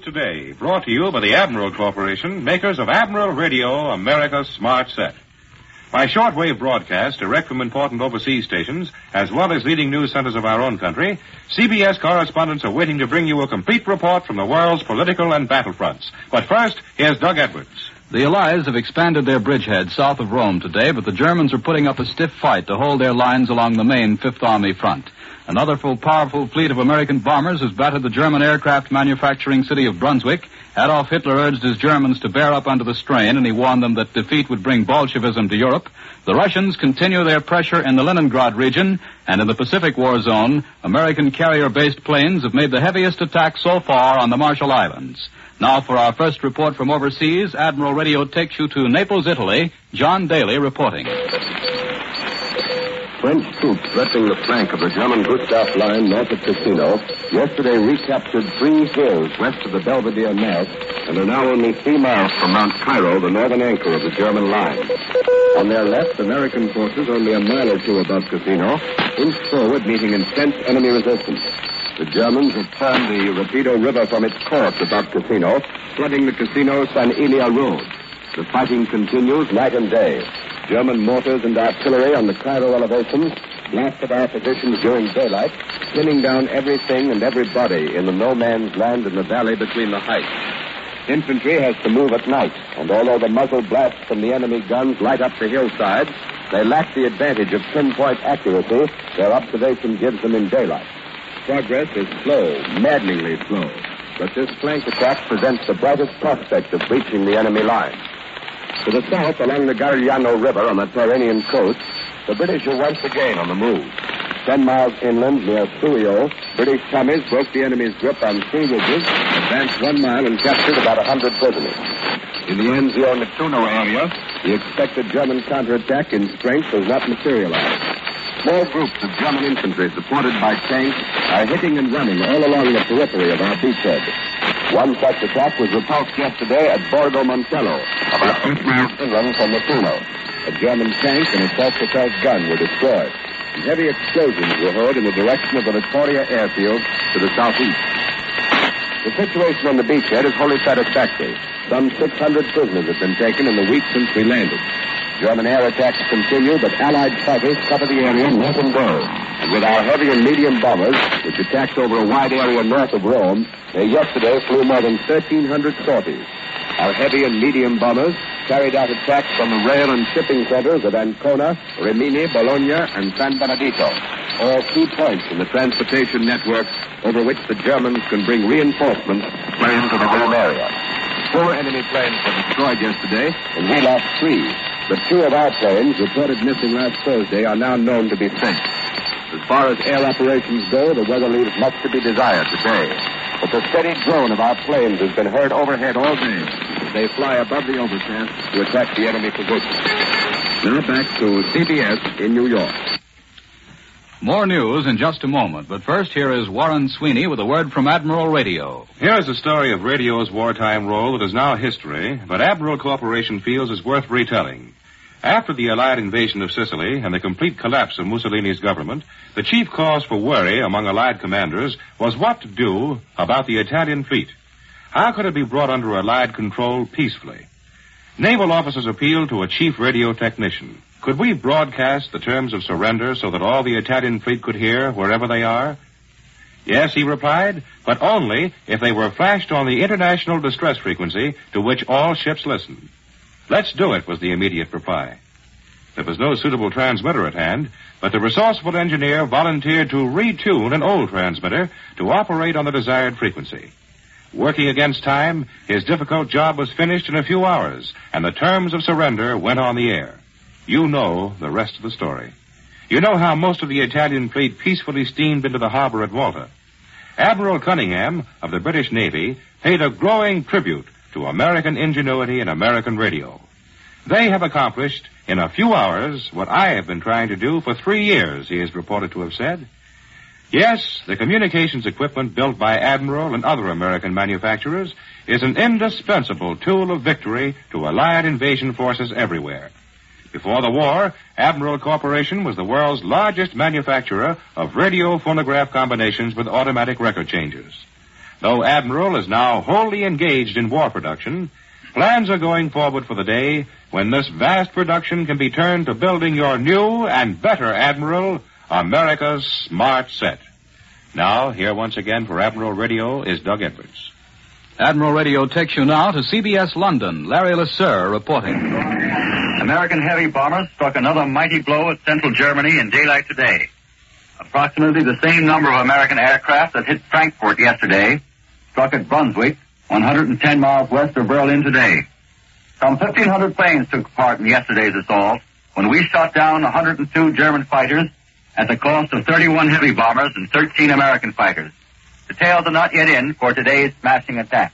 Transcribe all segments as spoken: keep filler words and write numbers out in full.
Today, brought to you by the Admiral Corporation, makers of Admiral Radio, America's smart set. By shortwave broadcast direct from important overseas stations, as well as leading news centers of our own country, C B S correspondents are waiting to bring you a complete report from the world's political and battlefronts. But first, here's Doug Edwards. The Allies have expanded their bridgehead south of Rome today, but the Germans are putting up a stiff fight to hold their lines along the main Fifth Army front. Another full, powerful fleet of American bombers has battered the German aircraft manufacturing city of Brunswick. Adolf Hitler urged his Germans to bear up under the strain, and he warned them that defeat would bring Bolshevism to Europe. The Russians continue their pressure in the Leningrad region, and in the Pacific War Zone, American carrier-based planes have made the heaviest attack so far on the Marshall Islands. Now for our first report from overseas, Admiral Radio takes you to Naples, Italy. John Daly reporting. French troops threatening the flank of the German Gustav line north of Cassino yesterday recaptured three hills west of the Belvedere Mass and are now only three miles from Mount Cairo, the northern anchor of the German line. On their left, American forces only a mile or two above Cassino inched forward, meeting intense enemy resistance. The Germans have turned the Rapido River from its course above Cassino, flooding the Cassino-San Elia road. The fighting continues night and day. German mortars and artillery on the Cairo elevations blasted our positions during daylight, pinning down everything and everybody in the no-man's land in the valley between the heights. Infantry has to move at night, and although the muzzle blasts from the enemy guns light up the hillsides, they lack the advantage of pinpoint accuracy their observation gives them in daylight. Progress is slow, maddeningly slow, but this flank attack presents the brightest prospect of breaching the enemy line. To the south, along the Garigliano River on the Tyrrhenian coast, the British are once again on the move. Ten miles inland near Suio, British Tommies broke the enemy's grip on three ridges, advanced one mile, and captured about a hundred prisoners. In the Anzio Nettuno area, the expected German counterattack in strength has not materialized. Small groups of German infantry supported by tanks are hitting and running all along the periphery of our beachhead. One such attack was repulsed yesterday at Borgo Montello, about eight miles inland from Nettuno. A German tank and a self-propelled gun were destroyed, and heavy explosions were heard in the direction of the Vittoria airfield to the southeast. The situation on the beachhead is wholly satisfactory. Some six hundred prisoners have been taken in the week since we landed. German air attacks continue, but Allied fighters cover the area night and day. And with our heavy and medium bombers, which attacked over a wide area north of Rome, they yesterday flew more than thirteen hundred sorties. Our heavy and medium bombers carried out attacks from the rail and shipping centers of Ancona, Rimini, Bologna, and San Benedito, all key points in the transportation network over which the Germans can bring reinforcements planes to the Rome area. Four enemy planes were destroyed yesterday, and we lost three. But two of our planes, reported missing last Thursday, are now known to be sunk. As far as air operations go, the weather leaves much to be desired today. But the steady drone of our planes has been heard overhead all day as they fly above the overpass to attack the enemy position. Now back to C B S in New York. More news in just a moment, but first here is Warren Sweeney with a word from Admiral Radio. Here's a story of radio's wartime role that is now history, but Admiral Corporation feels is worth retelling. After the Allied invasion of Sicily and the complete collapse of Mussolini's government, the chief cause for worry among Allied commanders was what to do about the Italian fleet. How could it be brought under Allied control peacefully? Naval officers appealed to a chief radio technician. Could we broadcast the terms of surrender so that all the Italian fleet could hear wherever they are? Yes, he replied, but only if they were flashed on the international distress frequency to which all ships listen. Let's do it, was the immediate reply. There was no suitable transmitter at hand, but the resourceful engineer volunteered to retune an old transmitter to operate on the desired frequency. Working against time, his difficult job was finished in a few hours, and the terms of surrender went on the air. You know the rest of the story. You know how most of the Italian fleet peacefully steamed into the harbor at Malta. Admiral Cunningham of the British Navy paid a glowing tribute to American ingenuity and American radio. They have accomplished in a few hours what I have been trying to do for three years, he is reported to have said. Yes, the communications equipment built by Admiral and other American manufacturers is an indispensable tool of victory to Allied invasion forces everywhere. Before the war, Admiral Corporation was the world's largest manufacturer of radio phonograph combinations with automatic record changers. Though Admiral is now wholly engaged in war production, plans are going forward for the day when this vast production can be turned to building your new and better Admiral, America's smart set. Now, here once again for Admiral Radio is Doug Edwards. Admiral Radio takes you now to C B S London. Larry LeSueur reporting. American heavy bombers struck another mighty blow at central Germany in daylight today. Approximately the same number of American aircraft that hit Frankfurt yesterday struck at Brunswick, one hundred ten miles west of Berlin today. Some fifteen hundred planes took part in yesterday's assault when we shot down one hundred two German fighters at the cost of thirty-one heavy bombers and thirteen American fighters. Details are not yet in for today's smashing attack.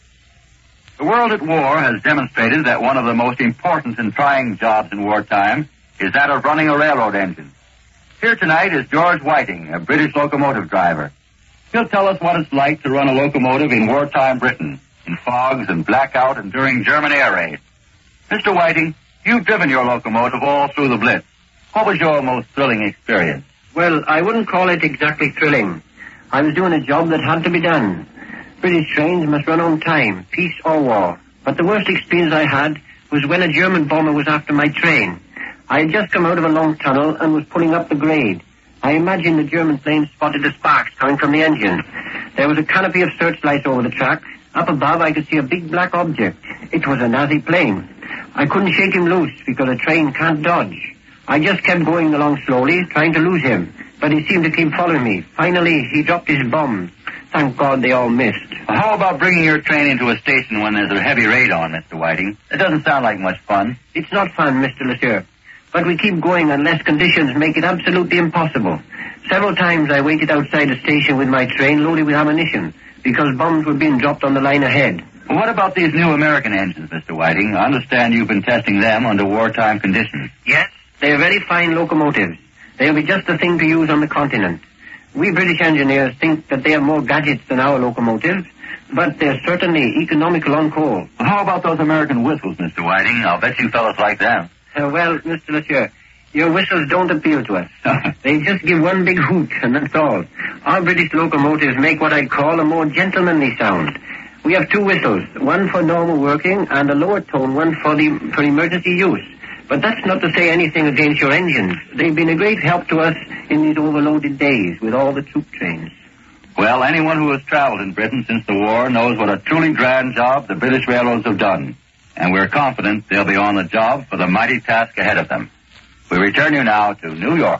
The world at war has demonstrated that one of the most important and trying jobs in wartime is that of running a railroad engine. Here tonight is George Whiting, a British locomotive driver. He'll tell us what it's like to run a locomotive in wartime Britain, in fogs and blackout and during German air raids. Mister Whiting, you've driven your locomotive all through the Blitz. What was your most thrilling experience? Well, I wouldn't call it exactly thrilling. I was doing a job that had to be done. British trains must run on time, peace or war. But the worst experience I had was when a German bomber was after my train. I had just come out of a long tunnel and was pulling up the grade. I imagined the German plane spotted the sparks coming from the engine. There was a canopy of searchlights over the track. Up above, I could see a big black object. It was a Nazi plane. I couldn't shake him loose because a train can't dodge. I just kept going along slowly, trying to lose him. But he seemed to keep following me. Finally, he dropped his bomb. Thank God they all missed. Well, how about bringing your train into a station when there's a heavy raid on, Mister Whiting? It doesn't sound like much fun. It's not fun, Mister LeSueur. But we keep going unless conditions make it absolutely impossible. Several times I waited outside the station with my train loaded with ammunition because bombs were being dropped on the line ahead. Well, what about these new American engines, Mister Whiting? I understand you've been testing them under wartime conditions. Yes, they're very fine locomotives. They'll be just the thing to use on the continent. We British engineers think that they have more gadgets than our locomotives, but they're certainly economical on coal. Well, how about those American whistles, Mister Whiting? I'll bet you fellas like them. Uh, well, Mister LeSueur, your whistles don't appeal to us. They just give one big hoot, and that's all. Our British locomotives make what I call a more gentlemanly sound. We have two whistles, one for normal working and a lower tone one for the for emergency use. But that's not to say anything against your engines. They've been a great help to us in these overloaded days with all the troop trains. Well, anyone who has traveled in Britain since the war knows what a truly grand job the British railroads have done. And we're confident they'll be on the job for the mighty task ahead of them. We return you now to New York.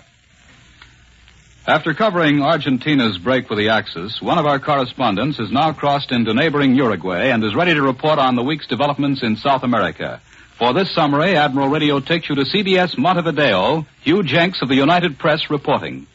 After covering Argentina's break with the Axis, one of our correspondents has now crossed into neighboring Uruguay and is ready to report on the week's developments in South America. For this summary, Admiral Radio takes you to C B S Montevideo. Hugh Jenks of the United Press reporting.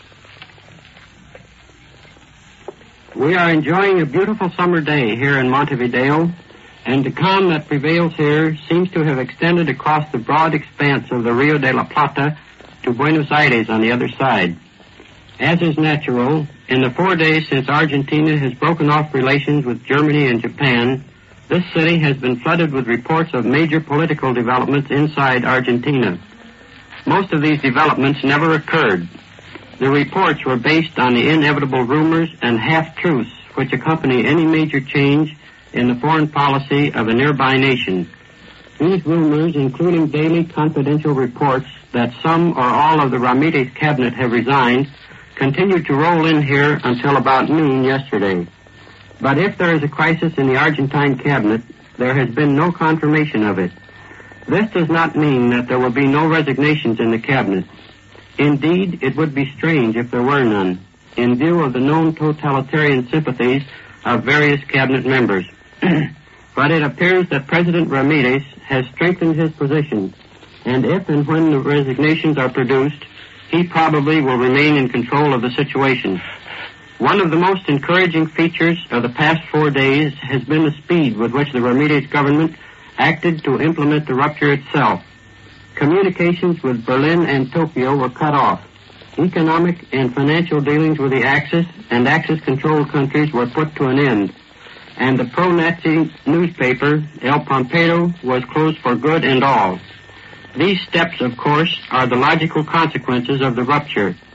We are enjoying a beautiful summer day here in Montevideo, and the calm that prevails here seems to have extended across the broad expanse of the Rio de la Plata to Buenos Aires on the other side. As is natural, in the four days since Argentina has broken off relations with Germany and Japan, this city has been flooded with reports of major political developments inside Argentina. Most of these developments never occurred. The reports were based on the inevitable rumors and half-truths which accompany any major change in the foreign policy of a nearby nation. These rumors, including daily confidential reports that some or all of the Ramirez cabinet have resigned, continued to roll in here until about noon yesterday. But if there is a crisis in the Argentine cabinet, there has been no confirmation of it. This does not mean that there will be no resignations in the cabinet. Indeed, it would be strange if there were none, in view of the known totalitarian sympathies of various cabinet members. But it appears that President Ramirez has strengthened his position, and if and when the resignations are produced, he probably will remain in control of the situation. One of the most encouraging features of the past four days has been the speed with which the Ramirez government acted to implement the rupture itself. Communications with Berlin and Tokyo were cut off. Economic and financial dealings with the Axis and Axis-controlled countries were put to an end. And the pro-Nazi newspaper, El Pampero, was closed for good and all. These steps, of course, are the logical consequences of the rupture.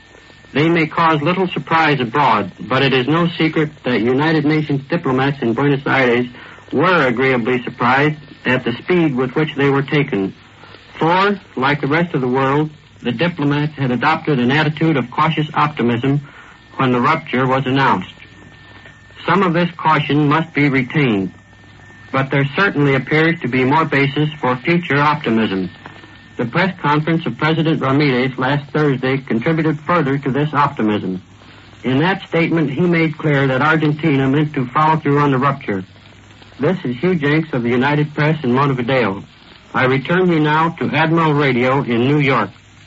They may cause little surprise abroad, but it is no secret that United Nations diplomats in Buenos Aires were agreeably surprised at the speed with which they were taken. For, like the rest of the world, the diplomats had adopted an attitude of cautious optimism when the rupture was announced. Some of this caution must be retained, but there certainly appears to be more basis for future optimism. The press conference of President Ramirez last Thursday contributed further to this optimism. In that statement, he made clear that Argentina meant to follow through on the rupture. This is Hugh Jenks of the United Press in Montevideo. I return you now to Admiral Radio in New York.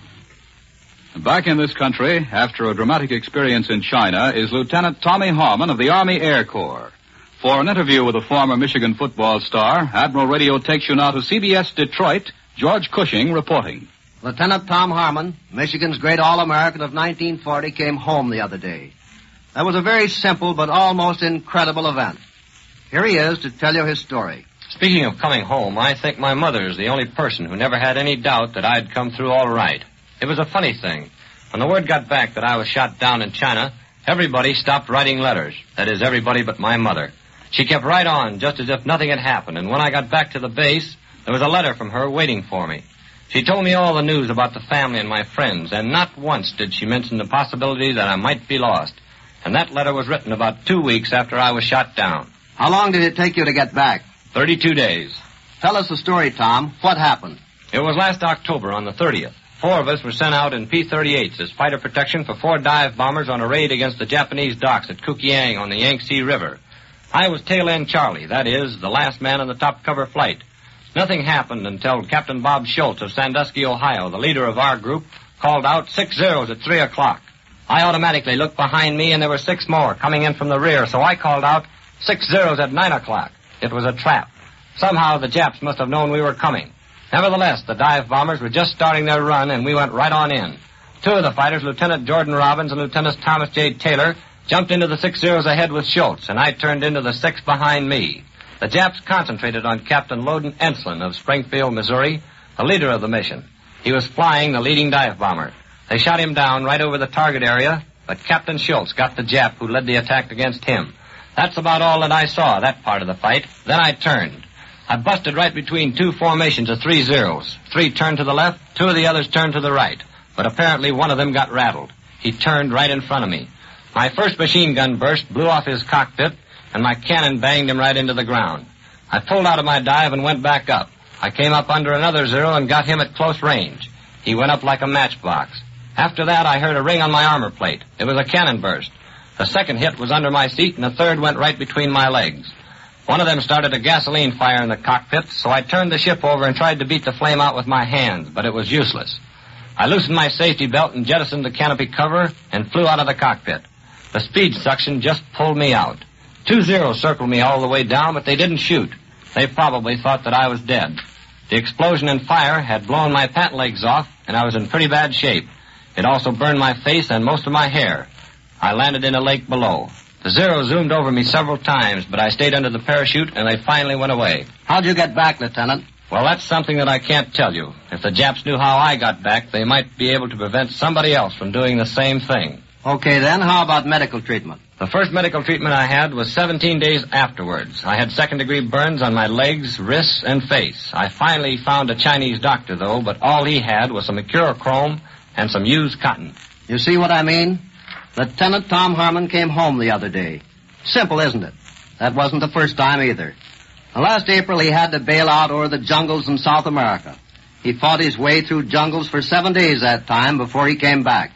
Back in this country, after a dramatic experience in China, is Lieutenant Tommy Harmon of the Army Air Corps. For an interview with a former Michigan football star, Admiral Radio takes you now to C B S Detroit. George Cushing reporting. Lieutenant Tom Harmon, Michigan's great All-American of nineteen forty, came home the other day. That was a very simple but almost incredible event. Here he is to tell you his story. Speaking of coming home, I think my mother is the only person who never had any doubt that I'd come through all right. It was a funny thing. When the word got back that I was shot down in China, everybody stopped writing letters. That is, everybody but my mother. She kept right on, just as if nothing had happened, and when I got back to the base, there was a letter from her waiting for me. She told me all the news about the family and my friends, and not once did she mention the possibility that I might be lost. And that letter was written about two weeks after I was shot down. How long did it take you to get back? Thirty-two days. Tell us the story, Tom. What happened? It was last October on the thirtieth. Four of us were sent out in P thirty-eights as fighter protection for four dive bombers on a raid against the Japanese docks at Kukiang on the Yangtze River. I was tail end Charlie, that is, the last man on the top cover flight. Nothing happened until Captain Bob Schultz of Sandusky, Ohio, the leader of our group, called out six zeros at three o'clock. I automatically looked behind me, and there were six more coming in from the rear, so I called out six zeros at nine o'clock. It was a trap. Somehow the Japs must have known we were coming. Nevertheless, the dive bombers were just starting their run, and we went right on in. Two of the fighters, Lieutenant Jordan Robbins and Lieutenant Thomas J. Taylor, jumped into the six zeros ahead with Schultz, and I turned into the six behind me. The Japs concentrated on Captain Loden Enslin of Springfield, Missouri, the leader of the mission. He was flying the leading dive bomber. They shot him down right over the target area, but Captain Schultz got the Jap who led the attack against him. That's about all that I saw, that part of the fight. Then I turned. I busted right between two formations of three zeros. Three turned to the left, two of the others turned to the right. But apparently one of them got rattled. He turned right in front of me. My first machine gun burst, blew off his cockpit, and my cannon banged him right into the ground. I pulled out of my dive and went back up. I came up under another zero and got him at close range. He went up like a matchbox. After that, I heard a ring on my armor plate. It was a cannon burst. The second hit was under my seat, and the third went right between my legs. One of them started a gasoline fire in the cockpit, so I turned the ship over and tried to beat the flame out with my hands, but it was useless. I loosened my safety belt and jettisoned the canopy cover and flew out of the cockpit. The speed suction just pulled me out. Two zeros circled me all the way down, but they didn't shoot. They probably thought that I was dead. The explosion and fire had blown my pant legs off, and I was in pretty bad shape. It also burned my face and most of my hair. I landed in a lake below. The Zero zoomed over me several times, but I stayed under the parachute, and they finally went away. How'd you get back, Lieutenant? Well, that's something that I can't tell you. If the Japs knew how I got back, they might be able to prevent somebody else from doing the same thing. Okay, then, how about medical treatment? The first medical treatment I had was seventeen days afterwards. I had second-degree burns on my legs, wrists, and face. I finally found a Chinese doctor, though, but all he had was some mercurochrome and some used cotton. You see what I mean? Lieutenant Tom Harmon came home the other day. Simple, isn't it? That wasn't the first time either. Last April, he had to bail out over the jungles in South America. He fought his way through jungles for seven days that time before he came back.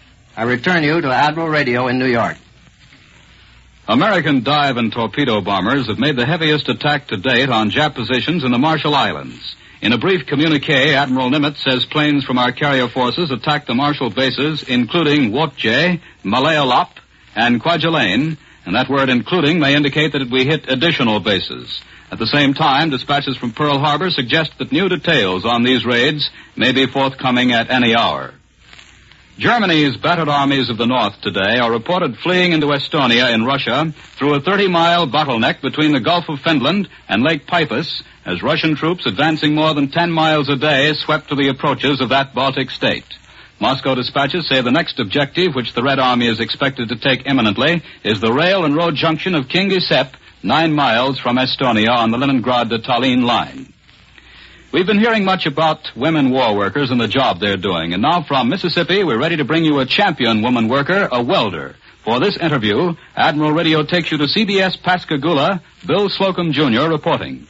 I return you to Admiral Radio in New York. American dive and torpedo bombers have made the heaviest attack to date on Jap positions in the Marshall Islands. In a brief communique, Admiral Nimitz says planes from our carrier forces attacked the Marshall bases, including Wotje, Malaylap, and Kwajalein, and that word including may indicate that we hit additional bases. At the same time, dispatches from Pearl Harbor suggest that new details on these raids may be forthcoming at any hour. Germany's battered armies of the north today are reported fleeing into Estonia in Russia through a thirty-mile bottleneck between the Gulf of Finland and Lake Peipus as Russian troops advancing more than ten miles a day swept to the approaches of that Baltic state. Moscow dispatches say the next objective, which the Red Army is expected to take imminently, is the rail and road junction of Kingisepp, nine miles from Estonia on the Leningrad to Tallinn line. We've been hearing much about women war workers and the job they're doing, and now from Mississippi, we're ready to bring you a champion woman worker, a welder. For this interview, Admiral Radio takes you to C B S Pascagoula, Bill Slocum Junior reporting.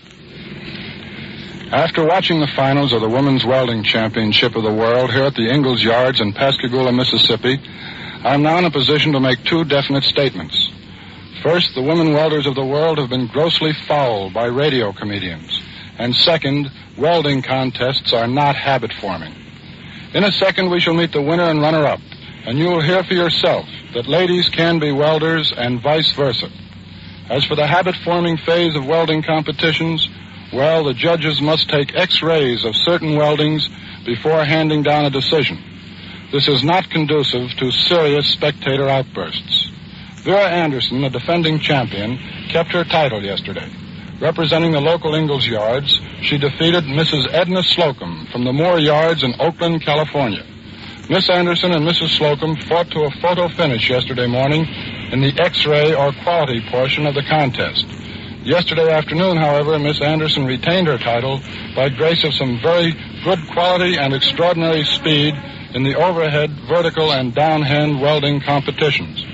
After watching the finals of the Women's Welding Championship of the World here at the Ingalls Yards in Pascagoula, Mississippi, I'm now in a position to make two definite statements. First, the women welders of the world have been grossly fouled by radio comedians. And second, welding contests are not habit-forming. In a second, we shall meet the winner and runner-up, and you will hear for yourself that ladies can be welders and vice versa. As for the habit-forming phase of welding competitions, well, the judges must take X-rays of certain weldings before handing down a decision. This is not conducive to serious spectator outbursts. Vera Anderson, the defending champion, kept her title yesterday. Representing the local Ingalls Yards, she defeated Missus Edna Slocum from the Moore Yards in Oakland, California. Miss Anderson and Missus Slocum fought to a photo finish yesterday morning in the X-ray or quality portion of the contest. Yesterday afternoon, however, Miss Anderson retained her title by grace of some very good quality and extraordinary speed in the overhead, vertical, and downhand welding competitions.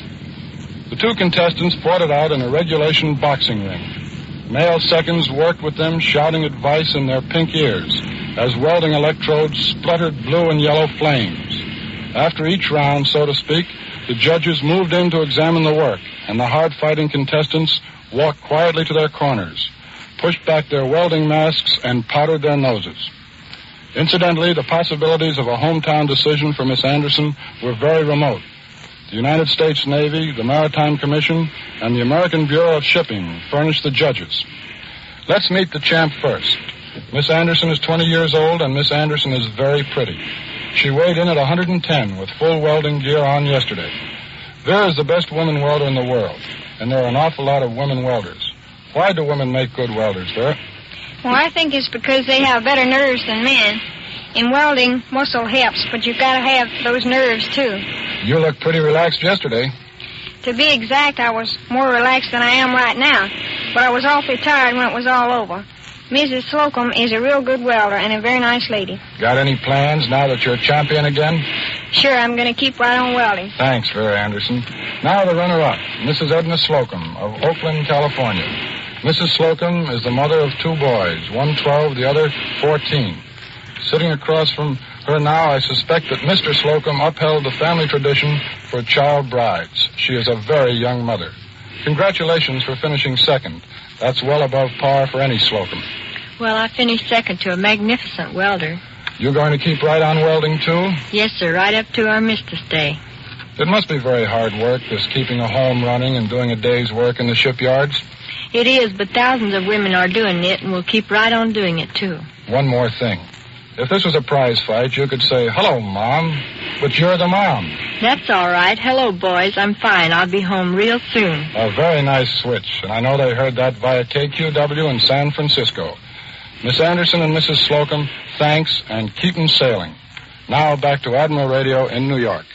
The two contestants fought it out in a regulation boxing ring. Male seconds worked with them, shouting advice in their pink ears as welding electrodes spluttered blue and yellow flames. After each round, so to speak, the judges moved in to examine the work, and the hard-fighting contestants walked quietly to their corners, pushed back their welding masks, and powdered their noses. Incidentally, the possibilities of a hometown decision for Miss Anderson were very remote. The United States Navy, the Maritime Commission, and the American Bureau of Shipping furnished the judges. Let's meet the champ first. Miss Anderson is twenty years old, and Miss Anderson is very pretty. She weighed in at one hundred ten with full welding gear on yesterday. Vera is the best woman welder in the world, and there are an awful lot of women welders. Why do women make good welders, Vera? Well, I think it's because they have better nerves than men. In welding, muscle helps, but you've got to have those nerves, too. You looked pretty relaxed yesterday. To be exact, I was more relaxed than I am right now, but I was awfully tired when it was all over. Missus Slocum is a real good welder and a very nice lady. Got any plans now that you're champion again? Sure, I'm going to keep right on welding. Thanks, Vera Anderson. Now the runner-up, Missus Edna Slocum of Oakland, California. Missus Slocum is the mother of two boys, one twelve, the other fourteen. Sitting across from her now, I suspect that Mister Slocum upheld the family tradition for child brides. She is a very young mother. Congratulations for finishing second. That's well above par for any Slocum. Well, I finished second to a magnificent welder. You're going to keep right on welding, too? Yes, sir, right up to Armistice Day. It must be very hard work, this keeping a home running and doing a day's work in the shipyards. It is, but thousands of women are doing it, and will keep right on doing it, too. One more thing. If this was a prize fight, you could say, hello, Mom, but you're the mom. That's all right. Hello, boys. I'm fine. I'll be home real soon. A very nice switch, and I know they heard that via K Q W in San Francisco. Miss Anderson and Missus Slocum, thanks, and keep 'em sailing. Now back to Admiral Radio in New York.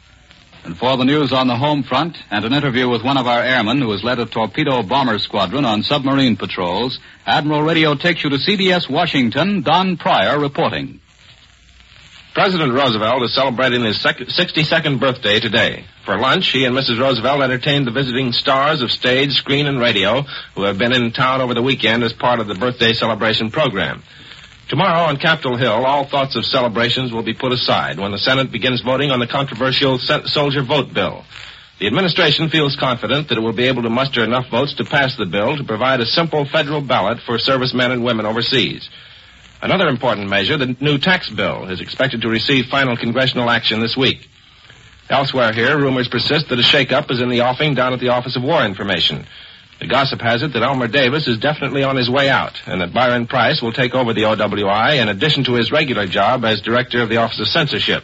And for the news on the home front and an interview with one of our airmen who has led a torpedo bomber squadron on submarine patrols, Admiral Radio takes you to C B S Washington, Don Pryor reporting. President Roosevelt is celebrating his sixty-second birthday today. For lunch, he and Missus Roosevelt entertained the visiting stars of stage, screen, and radio who have been in town over the weekend as part of the birthday celebration program. Tomorrow on Capitol Hill, all thoughts of celebrations will be put aside when the Senate begins voting on the controversial soldier vote bill. The administration feels confident that it will be able to muster enough votes to pass the bill to provide a simple federal ballot for servicemen and women overseas. Another important measure, the new tax bill, is expected to receive final congressional action this week. Elsewhere here, rumors persist that a shakeup is in the offing down at the Office of War Information. The gossip has it that Elmer Davis is definitely on his way out, and that Byron Price will take over the O W I in addition to his regular job as director of the Office of Censorship.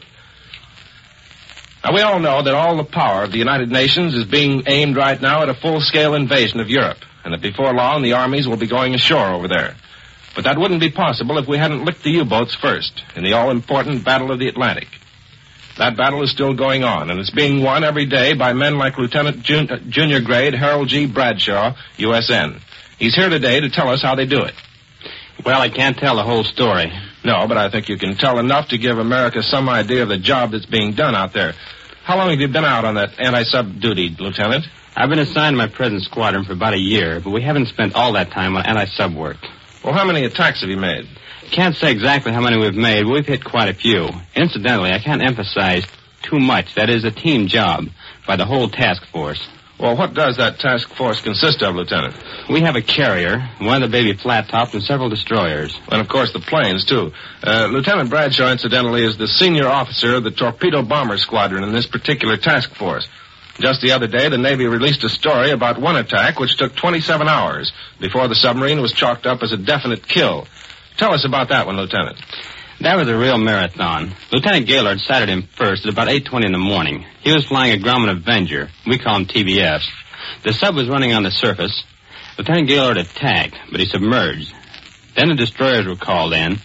Now, we all know that all the power of the United Nations is being aimed right now at a full-scale invasion of Europe, and that before long the armies will be going ashore over there. But that wouldn't be possible if we hadn't licked the U-boats first in the all-important Battle of the Atlantic. That battle is still going on, and it's being won every day by men like Lieutenant Jun- uh, Junior Grade Harold G. Bradshaw, U S N. He's here today to tell us how they do it. Well, I can't tell the whole story. No, but I think you can tell enough to give America some idea of the job that's being done out there. How long have you been out on that anti-sub duty, Lieutenant? I've been assigned my present squadron for about a year, but we haven't spent all that time on anti-sub work. Well, how many attacks have you made? Can't say exactly how many we've made, but we've hit quite a few. Incidentally, I can't emphasize too much. That is a team job by the whole task force. Well, what does that task force consist of, Lieutenant? We have a carrier, one of the baby flat tops, and several destroyers. And, of course, the planes, too. Uh, Lieutenant Bradshaw, incidentally, is the senior officer of the torpedo bomber squadron in this particular task force. Just the other day, the Navy released a story about one attack which took twenty-seven hours before the submarine was chalked up as a definite kill. Tell us about that one, Lieutenant. That was a real marathon. Lieutenant Gaylord sighted him first at about eight twenty in the morning. He was flying a Grumman Avenger. We call him T B S. The sub was running on the surface. Lieutenant Gaylord attacked, but he submerged. Then the destroyers were called in,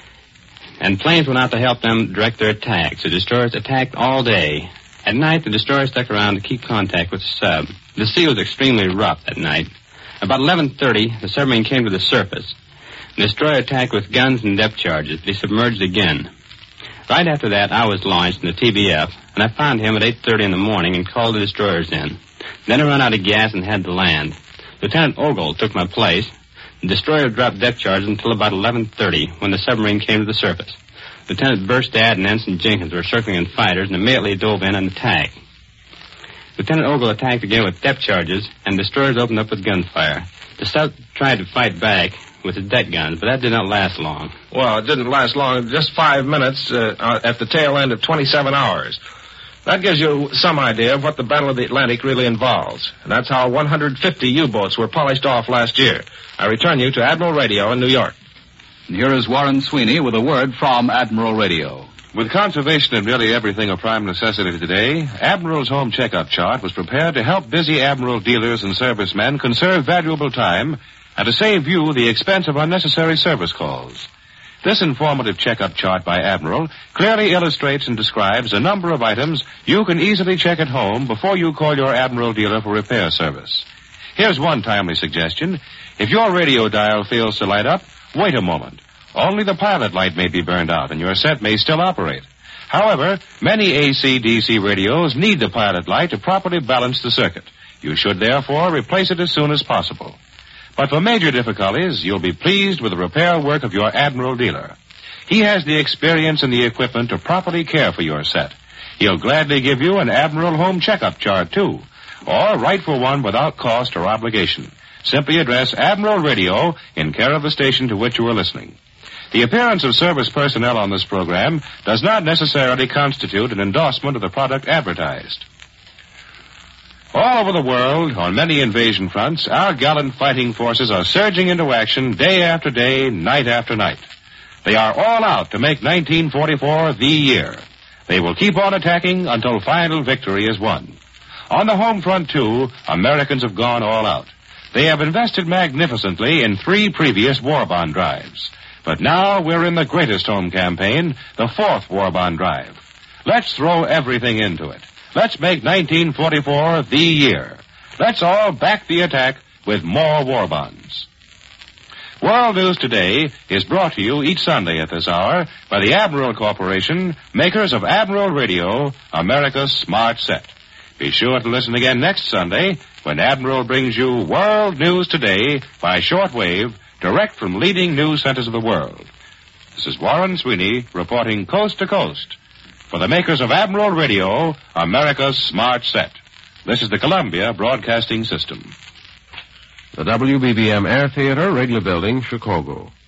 and planes went out to help them direct their attacks. The destroyers attacked all day. At night, the destroyers stuck around to keep contact with the sub. The sea was extremely rough that night. About eleven thirty, the submarine came to the surface. The destroyer attacked with guns and depth charges, but he submerged again. Right after that, I was launched in the T B F, and I found him at eight thirty in the morning and called the destroyers in. Then I ran out of gas and had to land. Lieutenant Ogle took my place. The destroyer dropped depth charges until about eleven thirty, when the submarine came to the surface. Lieutenant Burstad and Ensign Jenkins were circling in fighters and immediately dove in and attacked. Lieutenant Ogle attacked again with depth charges, and destroyers opened up with gunfire. The sub tried to fight back with his deck guns, but that did not last long. Well, it didn't last long, just five minutes uh, at the tail end of twenty-seven hours. That gives you some idea of what the Battle of the Atlantic really involves. And that's how one hundred fifty U-boats were polished off last year. I return you to Admiral Radio in New York. And here is Warren Sweeney with a word from Admiral Radio. With conservation of nearly everything of prime necessity today, Admiral's Home Checkup Chart was prepared to help busy Admiral dealers and servicemen conserve valuable time and to save you the expense of unnecessary service calls. This informative checkup chart by Admiral clearly illustrates and describes a number of items you can easily check at home before you call your Admiral dealer for repair service. Here's one timely suggestion. If your radio dial fails to light up, wait a moment. Only the pilot light may be burned out and your set may still operate. However, many A C D C radios need the pilot light to properly balance the circuit. You should therefore replace it as soon as possible. But for major difficulties, you'll be pleased with the repair work of your Admiral dealer. He has the experience and the equipment to properly care for your set. He'll gladly give you an Admiral Home Checkup Chart, too, or write for one without cost or obligation. Simply address Admiral Radio in care of the station to which you are listening. The appearance of service personnel on this program does not necessarily constitute an endorsement of the product advertised. All over the world, on many invasion fronts, our gallant fighting forces are surging into action day after day, night after night. They are all out to make nineteen forty-four the year. They will keep on attacking until final victory is won. On the home front, too, Americans have gone all out. They have invested magnificently in three previous war bond drives. But now we're in the greatest home campaign, the fourth war bond drive. Let's throw everything into it. Let's make nineteen forty-four the year. Let's all back the attack with more war bonds. World News Today is brought to you each Sunday at this hour by the Admiral Corporation, makers of Admiral Radio, America's smart set. Be sure to listen again next Sunday when Admiral brings you World News Today by shortwave, direct from leading news centers of the world. This is Warren Sweeney reporting coast to coast for the makers of Admiral Radio, America's smart set. This is the Columbia Broadcasting System. The W B B M Air Theater, Wrigley Building, Chicago.